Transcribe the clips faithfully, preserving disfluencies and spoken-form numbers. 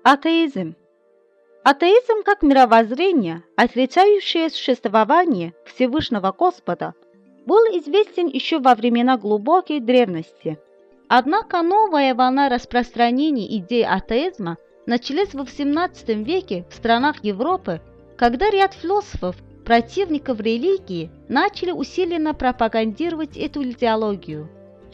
Атеизм. Атеизм как мировоззрение, отрицающее существование Всевышнего Господа, был известен еще во времена глубокой древности. Однако новая волна распространения идей атеизма началась в восемнадцатом веке в странах Европы, когда ряд философов, противников религии, начали усиленно пропагандировать эту идеологию.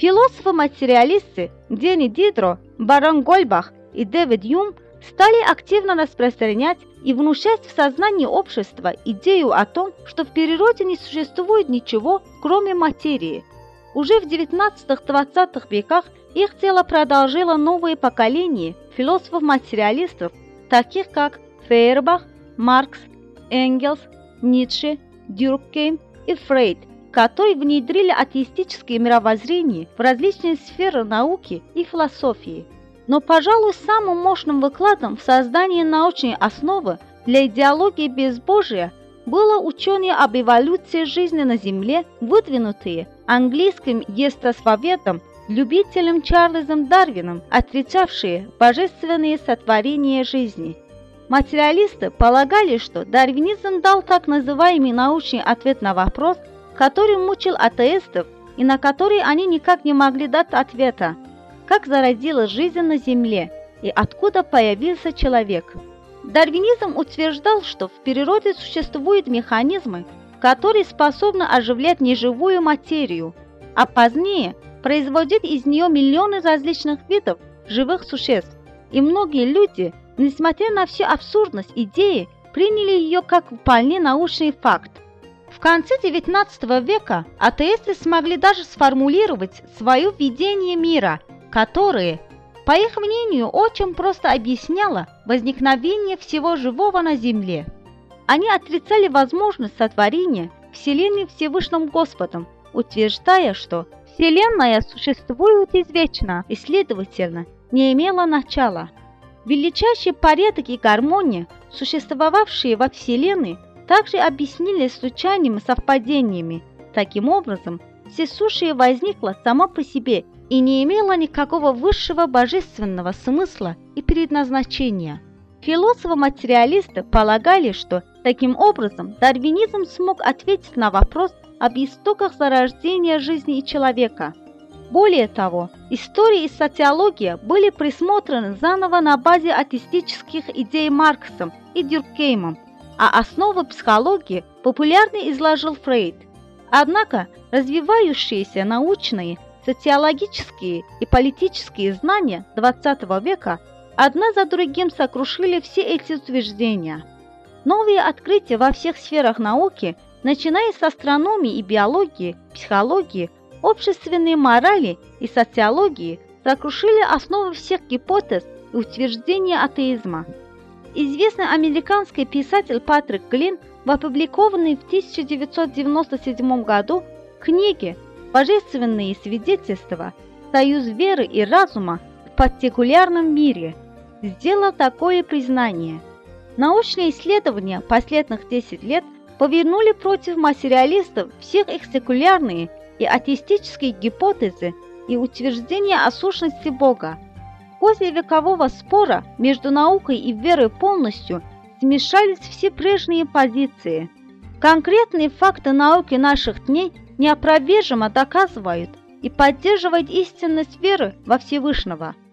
Философы-материалисты Дени Дидро, Барон Гольбах и Дэвид Юм стали активно распространять и внушать в сознании общества идею о том, что в природе не существует ничего, кроме материи. Уже в девятнадцатом-двадцатом веках их дело продолжило новое поколение философов-материалистов, таких как Фейербах, Маркс, Энгельс, Ницше, Дюркгейм и Фрейд, которые внедрили атеистическое мировоззрение в различные сферы науки и философии. Но, пожалуй, самым мощным вкладом в создание научной основы для идеологии безбожия было учение об эволюции жизни на Земле, выдвинутые английским естествоведом, любителем Чарльзом Дарвином, отрицавшие божественные сотворения жизни. Материалисты полагали, что дарвинизм дал так называемый научный ответ на вопрос, который мучил атеистов и на который они никак не могли дать ответа: как зародилась жизнь на Земле и откуда появился человек. Дарвинизм утверждал, что в природе существуют механизмы, которые способны оживлять неживую материю, а позднее производить из нее миллионы различных видов живых существ. И многие люди, несмотря на всю абсурдность идеи, приняли ее как вполне научный факт. В конце девятнадцатого века атеисты смогли даже сформулировать свое видение мира, которое, по их мнению, очень просто объясняло возникновение всего живого на Земле. Они отрицали возможность сотворения Вселенной Всевышним Господом, утверждая, что Вселенная существует извечно и, следовательно, не имела начала. Величайший порядок и гармония, существовавшие во Вселенной, также объяснили случайными совпадениями. Таким образом, всесущее возникло само по себе и не имело никакого высшего божественного смысла и предназначения. Философы-материалисты полагали, что таким образом дарвинизм смог ответить на вопрос об истоках зарождения жизни человека. Более того, история и социология были присмотрены заново на базе атеистических идей Марксом и Дюркгеймом, а основы психологии популярно изложил Фрейд. Однако развивающиеся научные, социологические и политические знания двадцатого века одна за другим сокрушили все эти утверждения. Новые открытия во всех сферах науки, начиная с астрономии и биологии, психологии, общественной морали и социологии, сокрушили основы всех гипотез и утверждений атеизма. Известный американский писатель Патрик Глин в опубликованной в тысяча девятьсот девяносто седьмом году книге «Божественные свидетельства. Союз веры и разума в партикулярном мире» сделал такое признание: научные исследования последних десяти лет повернули против материалистов всех их секулярные и атеистические гипотезы и утверждения о сущности Бога. После векового спора между наукой и верой полностью смешались все прежние позиции. Конкретные факты науки наших дней неопровержимо доказывают и поддерживают истинность веры во Всевышнего.